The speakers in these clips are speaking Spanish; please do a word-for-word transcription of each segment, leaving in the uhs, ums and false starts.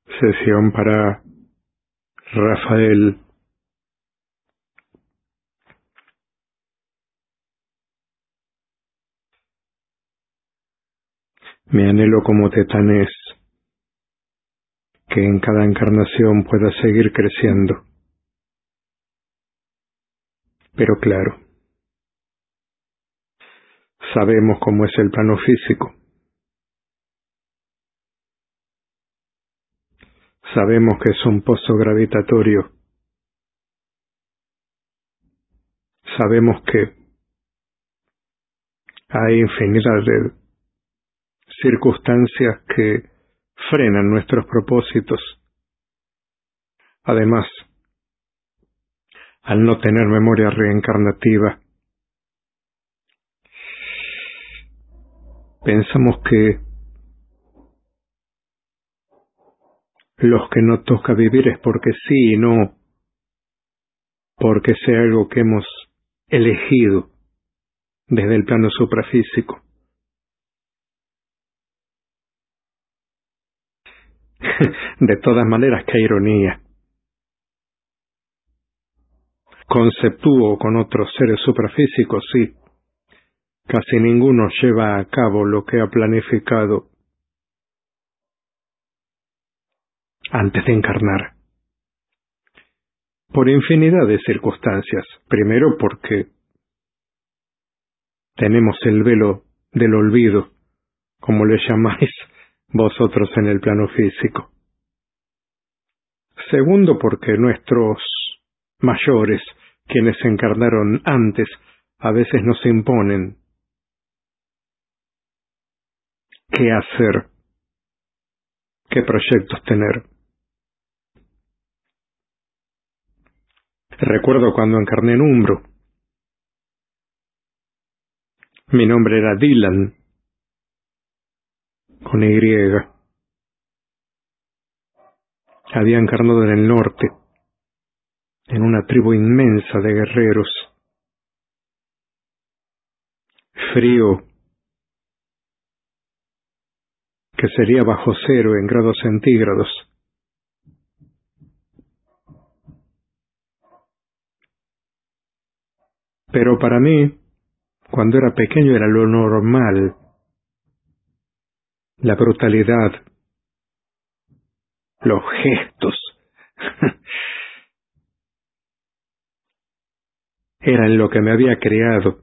Sesión para Rafael. Mi anhelo como Tetán es que en cada encarnación pueda seguir creciendo. Pero claro, sabemos cómo es el plano físico. Sabemos que es un pozo gravitatorio. Sabemos que hay infinidad de circunstancias que frenan nuestros propósitos. Además, al no tener memoria reencarnativa, pensamos que los que no toca vivir es porque sí y no porque sea algo que hemos elegido desde el plano suprafísico. De todas maneras, qué ironía. Conceptúo con otros seres suprafísicos, sí. Casi ninguno lleva a cabo lo que ha planificado antes de encarnar. Por infinidad de circunstancias. Primero porque tenemos el velo del olvido, como le llamáis vosotros en el plano físico. Segundo porque nuestros mayores, quienes encarnaron antes, a veces nos imponen qué hacer, qué proyectos tener. Recuerdo cuando encarné en Umbro. Mi nombre era Dylan, con Y. Había encarnado en el norte, en una tribu inmensa de guerreros. Frío, que sería bajo cero en grados centígrados. Pero para mí, cuando era pequeño, era lo normal. La brutalidad, los gestos, eran lo que me había creado.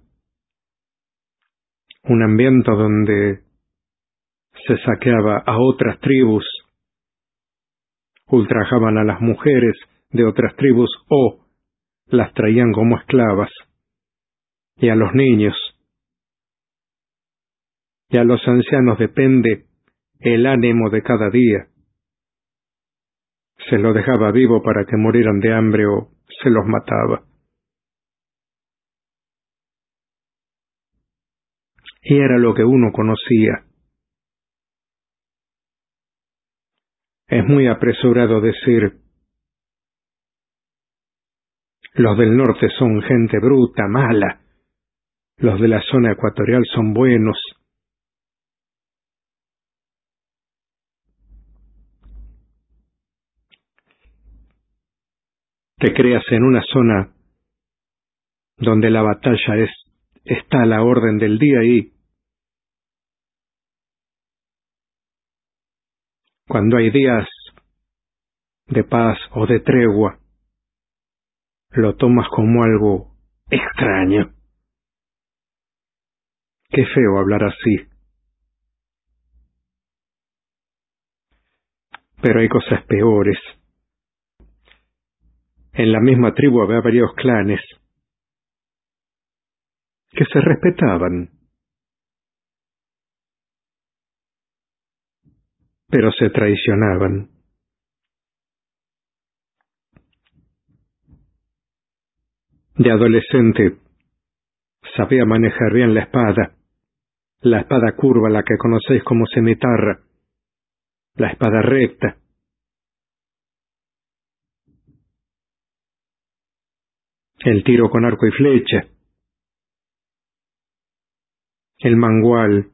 Un ambiente donde se saqueaba a otras tribus, ultrajaban a las mujeres de otras tribus o las traían como esclavas, y a los niños y a los ancianos depende el ánimo de cada día. Se los dejaba vivo para que murieran de hambre o se los mataba. Y era lo que uno conocía. Es muy apresurado decir, los del norte son gente bruta, mala, los de la zona ecuatorial son buenos. Te creas en una zona donde la batalla es, está a la orden del día y cuando hay días de paz o de tregua, lo tomas como algo extraño. Qué feo hablar así. Pero hay cosas peores. En la misma tribu había varios clanes que se respetaban, pero se traicionaban. De adolescente sabía manejar bien la espada, la espada curva, la que conocéis como cimitarra, la espada recta. El tiro con arco y flecha, el mangual.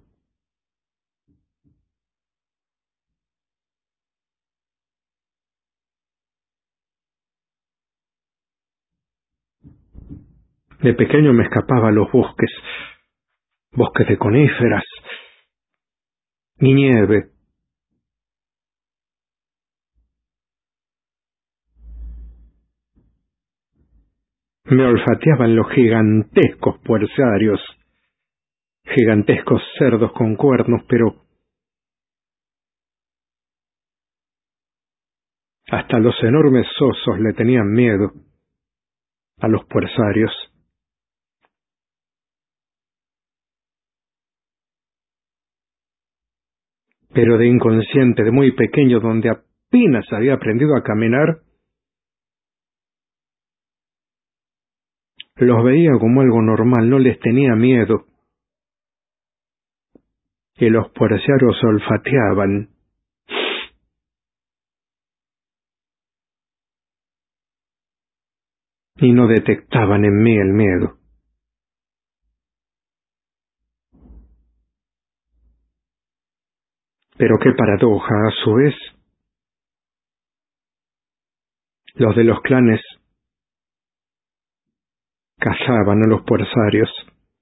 De pequeño me escapaba a los bosques, bosques de coníferas y nieve. Me olfateaban los gigantescos puerciarios, gigantescos cerdos con cuernos, pero hasta los enormes osos le tenían miedo a los puerciarios. Pero de inconsciente, de muy pequeño, donde apenas había aprendido a caminar, los veía como algo normal, no les tenía miedo. Y los puerciarios olfateaban. Y no detectaban en mí el miedo. Pero qué paradoja, a su vez, los de los clanes cazaban a los puerciarios.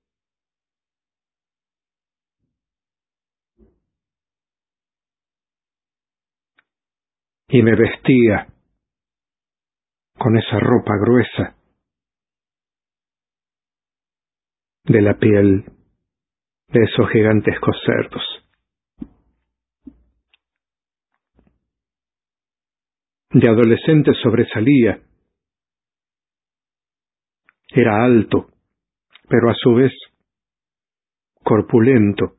Y me vestía con esa ropa gruesa de la piel de esos gigantescos cerdos. De adolescente sobresalía. Era alto, pero a su vez corpulento.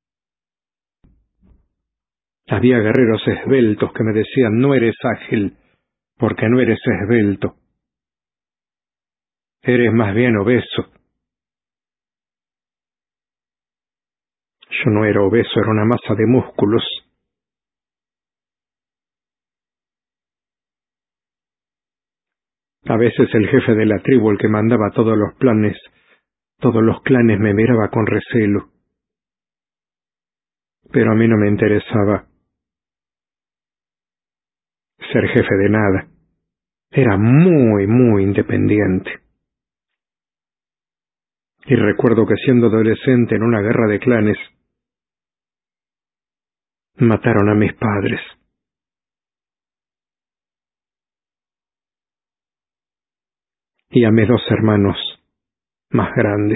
Había guerreros esbeltos que me decían: no eres ágil, porque no eres esbelto. Eres más bien obeso. Yo no era obeso, era una masa de músculos. A veces el jefe de la tribu, el que mandaba todos los planes, todos los clanes, me miraba con recelo. Pero a mí no me interesaba ser jefe de nada. Era muy, muy independiente. Y recuerdo que siendo adolescente en una guerra de clanes, mataron a mis padres. Y a mis dos hermanos más grandes.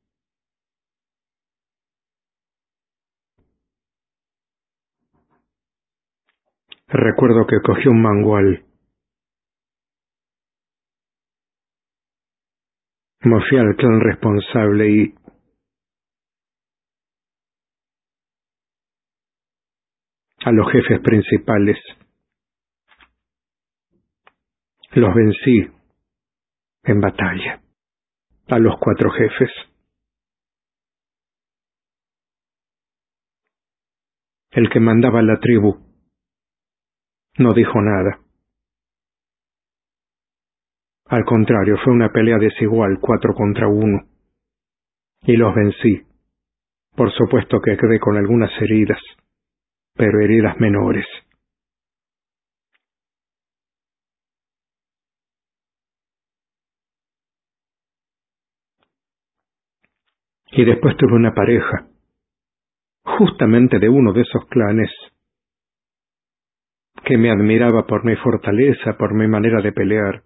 Recuerdo que cogí un mangual. Me fui al clan responsable y a los jefes principales. Los vencí en batalla. A los cuatro jefes. El que mandaba la tribu no dijo nada. Al contrario, fue una pelea desigual, cuatro contra uno. Y los vencí. Por supuesto que quedé con algunas heridas, pero heridas menores. Y después tuve una pareja, justamente de uno de esos clanes, que me admiraba por mi fortaleza, por mi manera de pelear.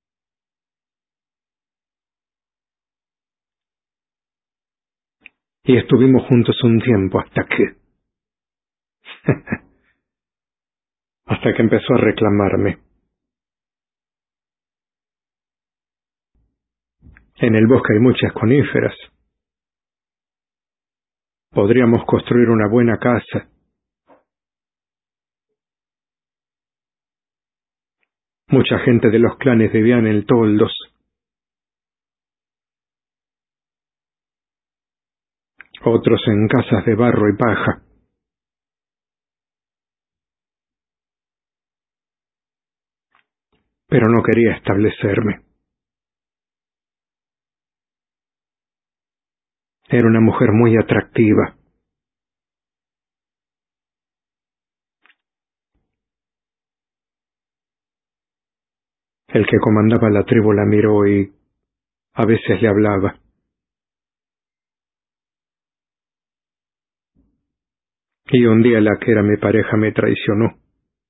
Y estuvimos juntos un tiempo hasta que... hasta que empezó a reclamarme. En el bosque hay muchas coníferas. Podríamos construir una buena casa. Mucha gente de los clanes vivía en toldos. Otros en casas de barro y paja. Pero no quería establecerme. Era una mujer muy atractiva. El que comandaba la tribu la miró y A veces le hablaba. Y un día la que era mi pareja me traicionó.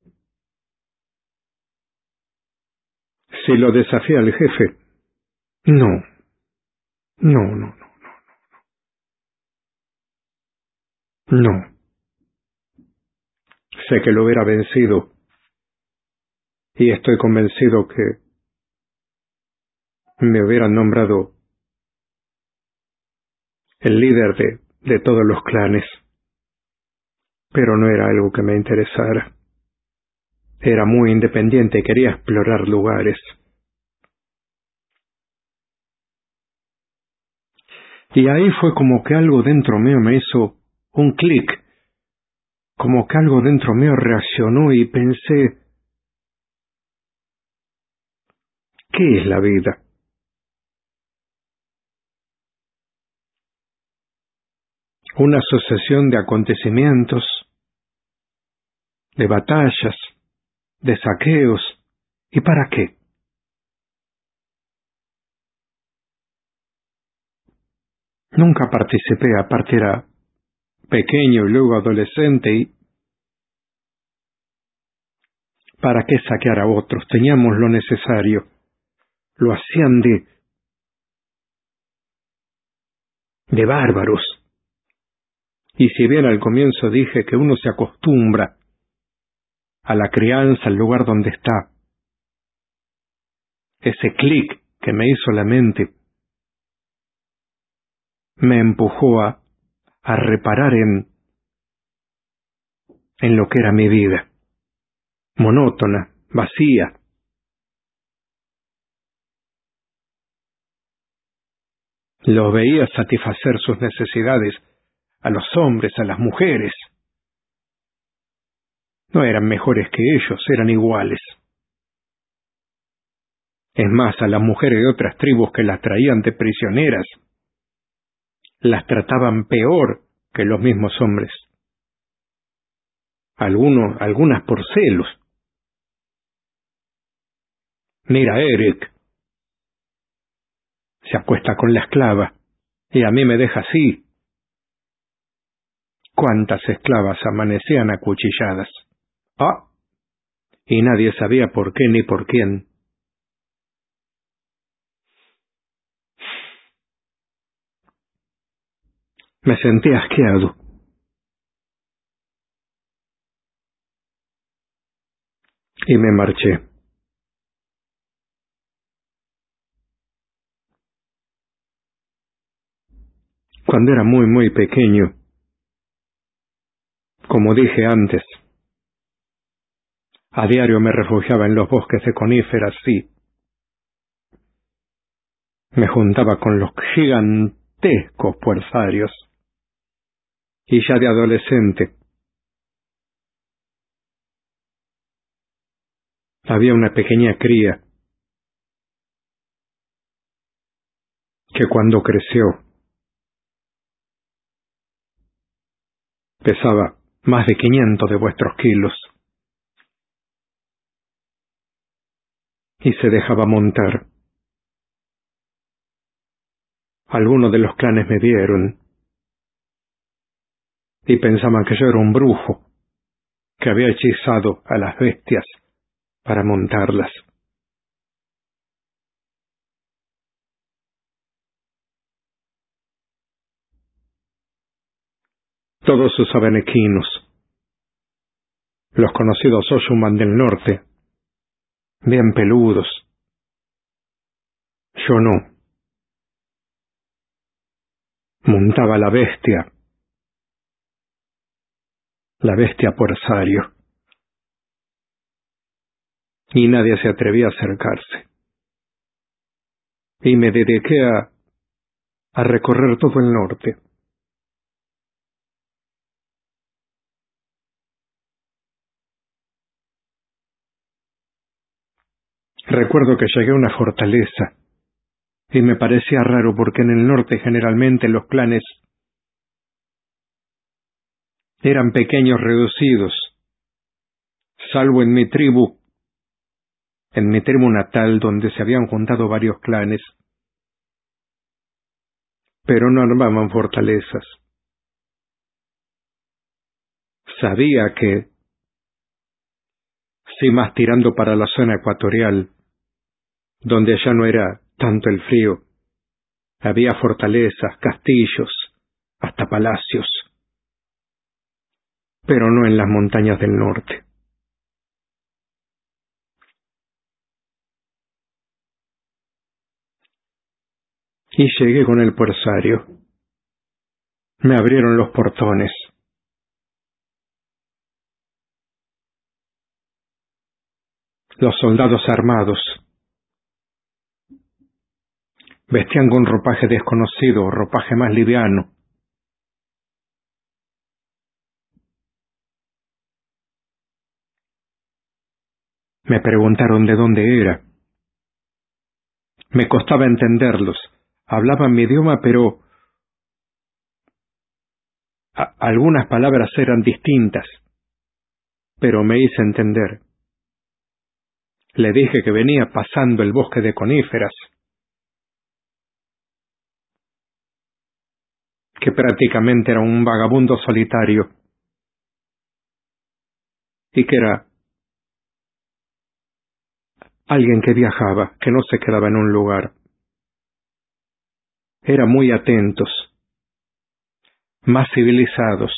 Si lo desafía al jefe, no, no, no, no, no. Sé que lo hubiera vencido y estoy convencido que me hubieran nombrado el líder de, de todos los clanes. Pero no era algo que me interesara. Era muy independiente y quería explorar lugares. Y ahí fue como que algo dentro mío me hizo un clic, como que algo dentro mío reaccionó y pensé, ¿qué es la vida? Una sucesión de acontecimientos, de batallas, de saqueos, ¿y para qué? Nunca participé, aparte era pequeño y luego adolescente, y ¿para qué saquear a otros? Teníamos lo necesario. Lo hacían de, de bárbaros. Y si bien al comienzo dije que uno se acostumbra a la crianza, al lugar donde está, ese clic que me hizo la mente me empujó a, a reparar en, en lo que era mi vida, monótona, vacía. Los veía satisfacer sus necesidades a los hombres, a las mujeres. No eran mejores que ellos, eran iguales. Es más, a las mujeres de otras tribus que las traían de prisioneras, las trataban peor que los mismos hombres. Algunos, algunas por celos. Mira, Eric se acuesta con la esclava y a mí me deja así. ¿Cuántas esclavas amanecían acuchilladas? Ah, y nadie sabía por qué ni por quién. Me sentí asqueado. Y me marché. Cuando era muy, muy pequeño, como dije antes, a diario me refugiaba en los bosques de coníferas y me juntaba con los gigantescos puerfarios. Y ya de adolescente había una pequeña cría que cuando creció pesaba más de quinientos de vuestros kilos y se dejaba montar. Algunos de los clanes me vieron y pensaban que yo era un brujo que había hechizado a las bestias para montarlas. Todos usaban equinos, los conocidos Oshuman del norte, bien peludos. Yo no. Montaba la bestia, la bestia puersario, y nadie se atrevía a acercarse. Y me dediqué a, a recorrer todo el norte. Recuerdo que llegué a una fortaleza, y me parecía raro porque en el norte generalmente los clanes eran pequeños reducidos, salvo en mi tribu, en mi tribu natal donde se habían juntado varios clanes, pero no armaban fortalezas. Sabía que, si más tirando para la zona ecuatorial, donde ya no era tanto el frío, había fortalezas, castillos, hasta palacios, pero no en las montañas del norte. Y llegué con el corsario. Me abrieron los portones. Los soldados armados vestían con ropaje desconocido, ropaje más liviano. Me preguntaron de dónde era. Me costaba entenderlos. Hablaban mi idioma, pero a- algunas palabras eran distintas. Pero me hice entender. Le dije que venía pasando el bosque de coníferas, que prácticamente era un vagabundo solitario, y que era alguien que viajaba, que no se quedaba en un lugar. Eran muy atentos, más civilizados.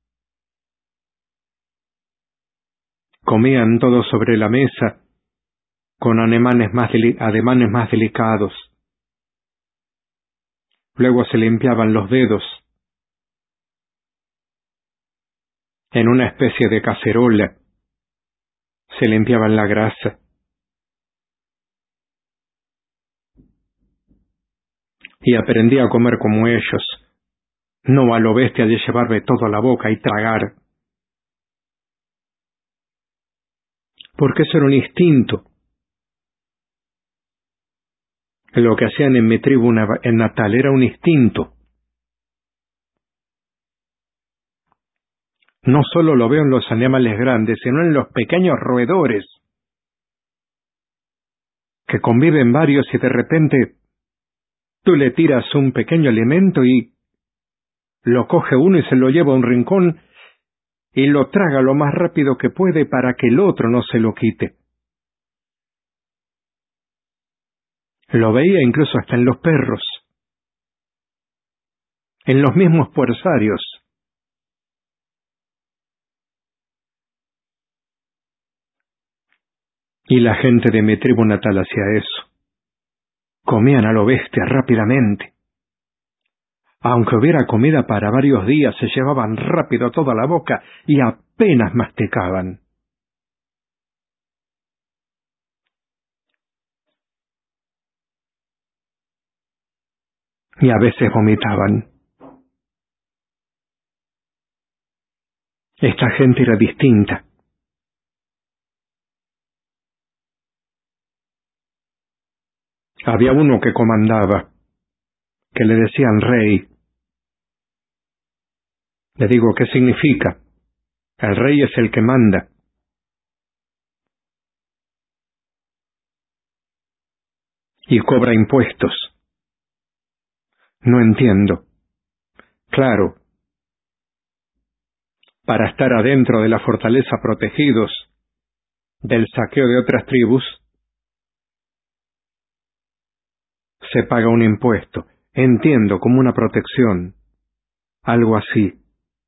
Comían todo sobre la mesa, con ademanes más, deli- ademanes más delicados. Luego se limpiaban los dedos en una especie de cacerola. Se limpiaban la grasa. Y aprendí a comer como ellos, no a lo bestia de llevarme todo a la boca y tragar. Porque eso era un instinto. Lo que hacían en mi tribu na- en natal era un instinto. No solo lo veo en los animales grandes, sino en los pequeños roedores, que conviven varios y de repente tú le tiras un pequeño alimento y lo coge uno y se lo lleva a un rincón y lo traga lo más rápido que puede para que el otro no se lo quite. Lo veía incluso hasta en los perros, en los mismos puersarios. Y la gente de mi tribu natal hacía eso. Comían a lo bestia rápidamente. Aunque hubiera comida para varios días, se llevaban rápido toda la boca y apenas masticaban. Y a veces vomitaban. Esta gente era distinta. Había uno que comandaba, que le decían rey. Le digo, ¿qué significa? El rey es el que manda. Y cobra impuestos. No entiendo. Claro, para estar adentro de la fortaleza protegidos del saqueo de otras tribus, se paga un impuesto. Entiendo, como una protección. Algo así.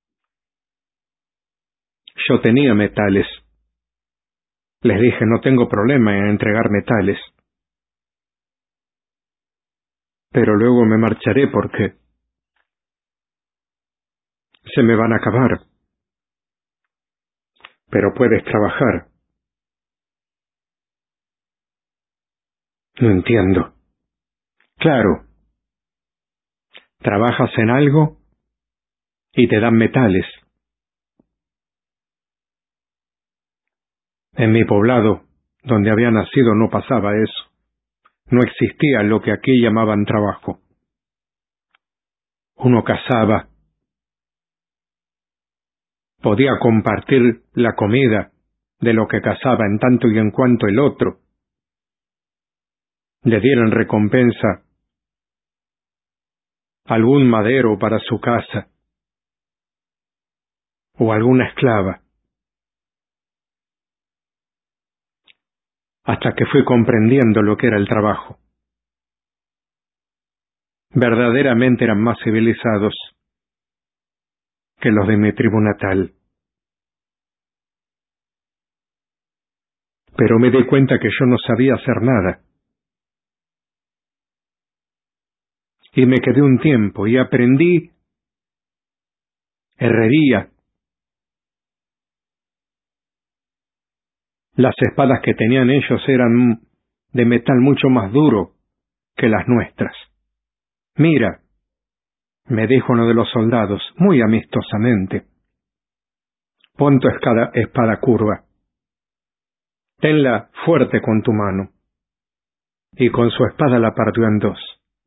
Yo tenía metales. Les dije, no tengo problema en entregar metales. Pero luego me marcharé porque se me van a acabar. Pero puedes trabajar. No entiendo. Claro. Trabajas en algo y te dan metales. En mi poblado, donde había nacido, no pasaba eso. No existía lo que aquí llamaban trabajo. Uno cazaba. Podía compartir la comida de lo que cazaba en tanto y en cuanto el otro le dieran recompensa algún madero para su casa, o alguna esclava, hasta que fui comprendiendo lo que era el trabajo. Verdaderamente eran más civilizados que los de mi tribu natal. Pero me di cuenta que yo no sabía hacer nada. Y me quedé un tiempo y aprendí herrería. Las espadas que tenían ellos eran de metal mucho más duro que las nuestras. Mira, me dijo uno de los soldados, muy amistosamente, pon tu espada, espada curva. Tenla fuerte con tu mano. Y con su espada la partió en dos.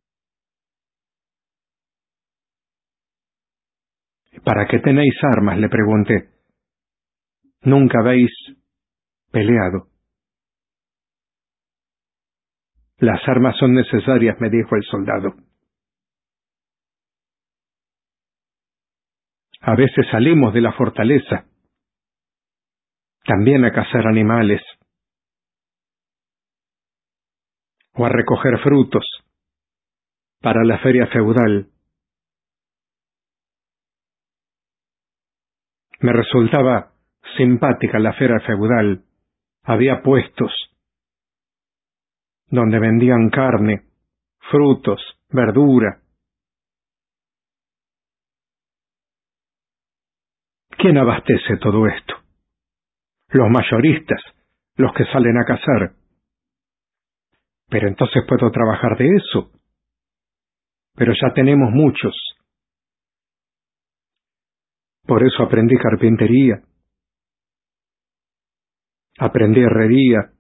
¿Para qué tenéis armas?, le pregunté. ¿Nunca habéis peleado? Las armas son necesarias, me dijo el soldado. A veces salimos de la fortaleza, también a cazar animales, o a recoger frutos para la feria feudal. Me resultaba simpática la feria feudal. Había puestos donde vendían carne, frutos, verdura. ¿Quién abastece todo esto? Los mayoristas, los que salen a cazar. Pero entonces puedo trabajar de eso. Pero ya tenemos muchos. Por eso aprendí carpintería. Aprendí herrería.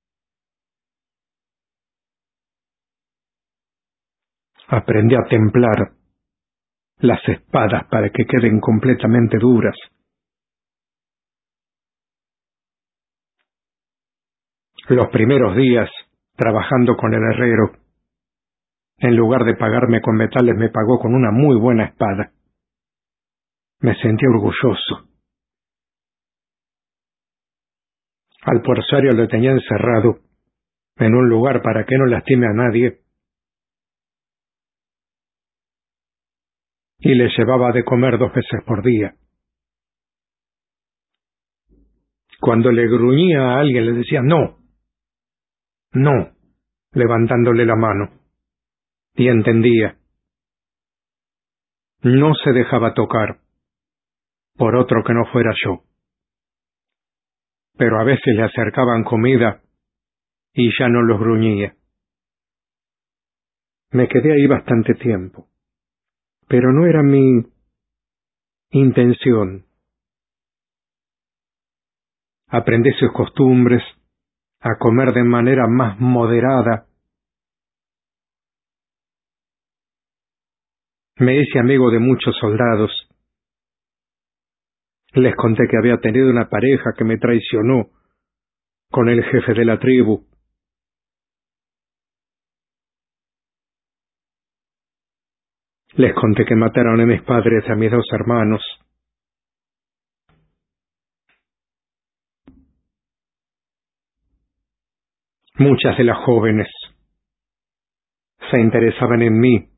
Aprendí a templar las espadas para que queden completamente duras. Los primeros días, trabajando con el herrero, en lugar de pagarme con metales, me pagó con una muy buena espada. Me sentí orgulloso. Al porciario lo tenía encerrado en un lugar para que no lastime a nadie, y le llevaba de comer dos veces por día. Cuando le gruñía a alguien le decía no, no, levantándole la mano, y entendía. No se dejaba tocar por otro que no fuera yo. Pero a veces le acercaban comida y ya no los gruñía. Me quedé ahí bastante tiempo, pero no era mi intención. Aprendí sus costumbres, a comer de manera más moderada. Me hice amigo de muchos soldados. Les conté que había tenido una pareja que me traicionó con el jefe de la tribu. Les conté que mataron a mis padres y a mis dos hermanos. Muchas de las jóvenes se interesaban en mí,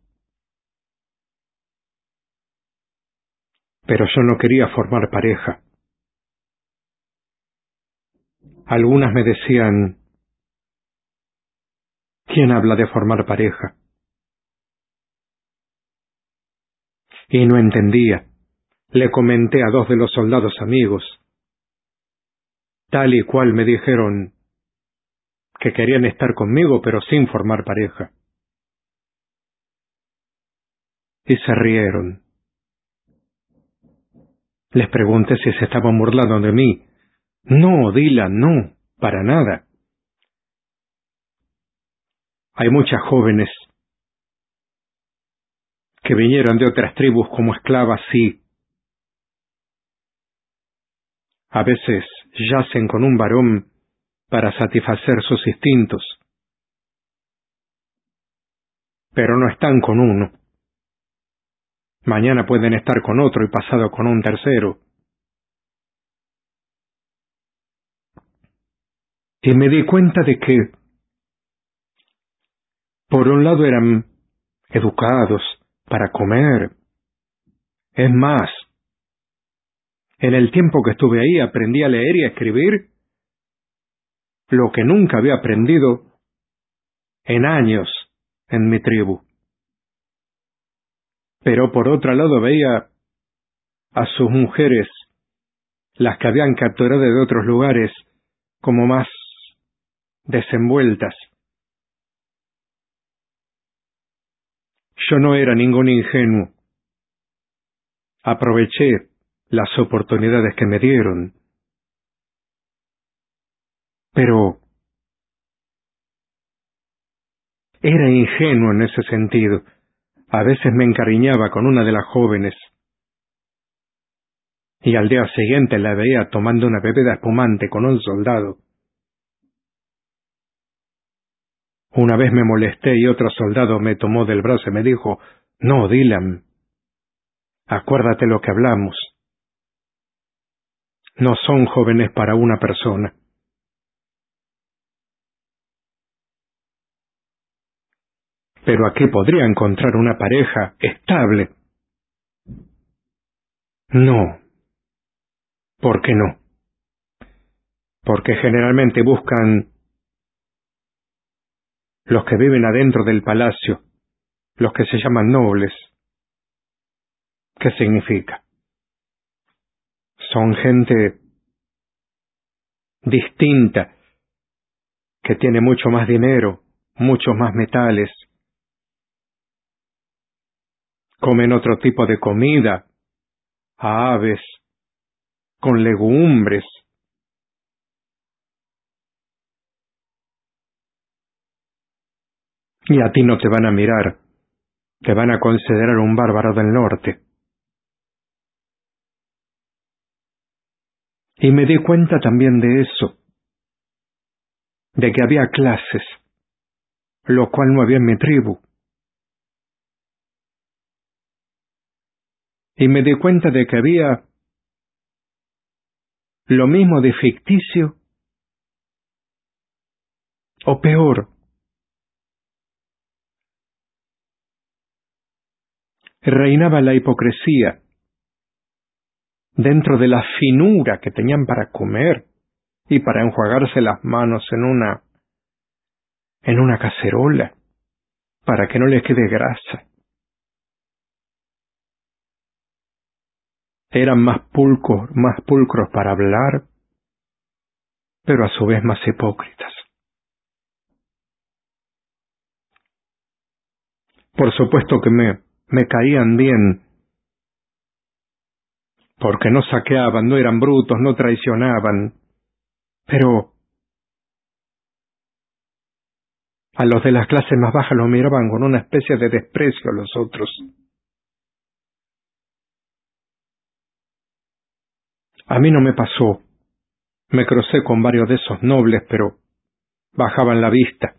pero yo no quería formar pareja. Algunas me decían, ¿quién habla de formar pareja? Y no entendía. Le comenté a dos de los soldados amigos. Tal y cual me dijeron que querían estar conmigo, pero sin formar pareja. Y se rieron. Les pregunté si se estaban burlando de mí. No, Dylan, no, para nada. Hay muchas jóvenes que vinieron de otras tribus como esclavas, sí. A veces yacen con un varón para satisfacer sus instintos, pero no están con uno Mañana pueden estar con otro y pasado con un tercero. Y me di cuenta de que, por un lado, eran educados para comer. Es más, en el tiempo que estuve ahí aprendí a leer y a escribir lo que nunca había aprendido en años en mi tribu. Pero por otro lado veía a sus mujeres, las que habían capturado de otros lugares, como más desenvueltas. Yo no era ningún ingenuo. Aproveché las oportunidades que me dieron. Pero era ingenuo en ese sentido. A veces me encariñaba con una de las jóvenes y al día siguiente la veía tomando una bebida espumante con un soldado. Una vez me molesté y otro soldado me tomó del brazo y me dijo: «No, Dylan, acuérdate lo que hablamos. No son jóvenes para una persona». Pero aquí podría encontrar una pareja estable. No. ¿Por qué no? Porque generalmente buscan los que viven adentro del palacio, los que se llaman nobles. ¿Qué significa? Son gente distinta, que tiene mucho más dinero, muchos más metales, comen otro tipo de comida, aves, con legumbres. Y a ti no te van a mirar, te van a considerar un bárbaro del norte. Y me di cuenta también de eso, de que había clases, lo cual no había en mi tribu. Y me di cuenta de que había lo mismo de ficticio, o peor. Reinaba la hipocresía dentro de la finura que tenían para comer y para enjuagarse las manos en una en una cacerola para que no les quede grasa. Eran más pulcros, más pulcros para hablar, pero a su vez más hipócritas. Por supuesto que me, me caían bien, porque no saqueaban, no eran brutos, no traicionaban, pero a los de las clases más bajas los miraban con una especie de desprecio a los otros. A mí no me pasó. Me crucé con varios de esos nobles, pero bajaban la vista.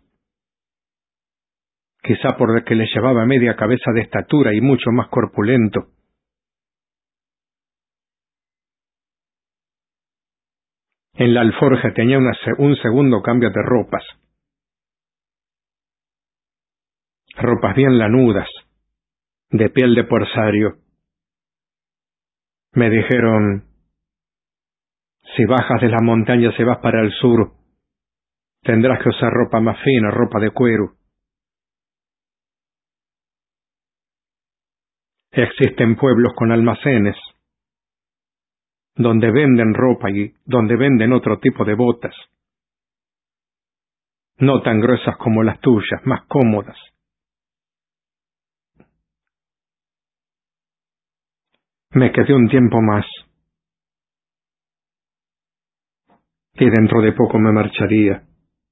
Quizá porque les llevaba media cabeza de estatura y mucho más corpulento. En la alforja tenía una, un segundo cambio de ropas. Ropas bien lanudas, de piel de corsario. Me dijeron: si bajas de las montañas y vas para el sur, tendrás que usar ropa más fina, ropa de cuero. Existen pueblos con almacenes, donde venden ropa y donde venden otro tipo de botas. No tan gruesas como las tuyas, más cómodas. Me quedé un tiempo más, y dentro de poco me marcharía.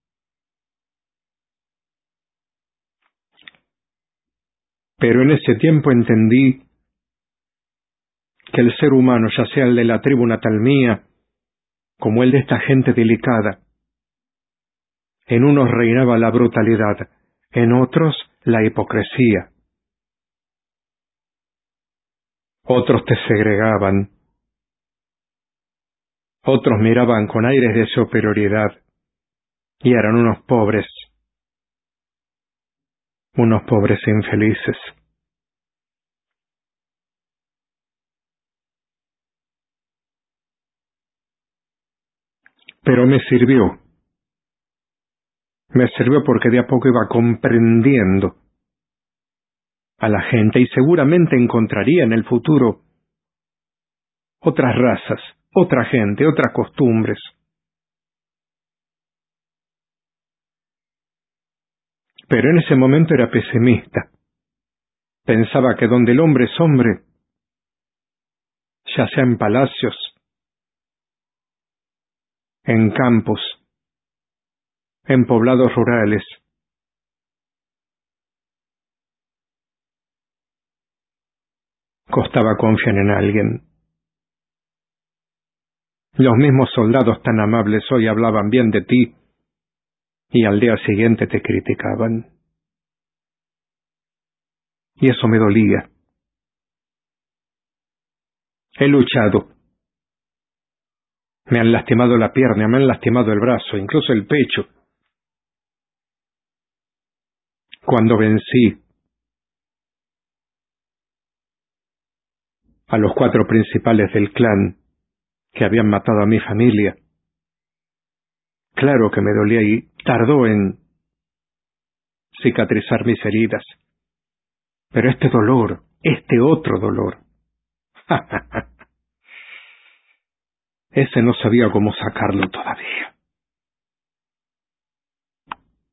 Pero en ese tiempo entendí que el ser humano, ya sea el de la tribu natal mía, como el de esta gente delicada, en unos reinaba la brutalidad, en otros la hipocresía. Otros te segregaban. Otros miraban con aires de superioridad y eran unos pobres, unos pobres infelices. Pero me sirvió. Me sirvió porque de a poco iba comprendiendo a la gente y seguramente encontraría en el futuro otras razas, otra gente, otras costumbres. Pero en ese momento era pesimista. Pensaba que donde el hombre es hombre, ya sea en palacios, en campos, en poblados rurales, costaba confiar en alguien. Los mismos soldados tan amables hoy hablaban bien de ti y al día siguiente te criticaban. Y eso me dolía. He luchado. Me han lastimado la pierna, me han lastimado el brazo, incluso el pecho. Cuando vencí a los cuatro principales del clan que habían matado a mi familia, claro que me dolía y tardó en cicatrizar mis heridas. Pero este dolor, este otro dolor, ese no sabía cómo sacarlo todavía.